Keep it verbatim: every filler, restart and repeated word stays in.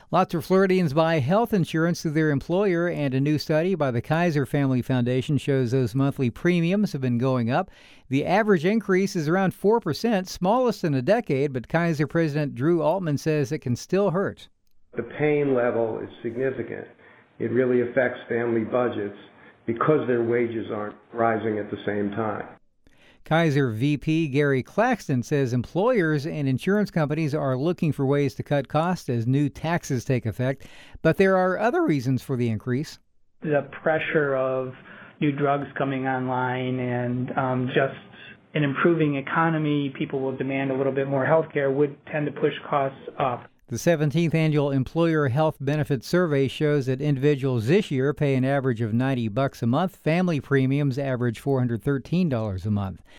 Lots of Floridians buy health insurance through their employer, and a new study by the Kaiser Family Foundation shows those monthly premiums have been going up. The average increase is around four percent, smallest in a decade, but Kaiser President Drew Altman says it can still hurt. The pain level is significant. It really affects family budgets because their wages aren't rising at the same time. Kaiser V P Gary Claxton says employers and insurance companies are looking for ways to cut costs as new taxes take effect, but there are other reasons for the increase. The pressure of new drugs coming online and um, just an improving economy, people will demand a little bit more health care, would tend to push costs up. The seventeenth Annual Employer Health Benefits Survey shows that individuals this year pay an average of ninety bucks a month. Family premiums average four hundred thirteen dollars a month.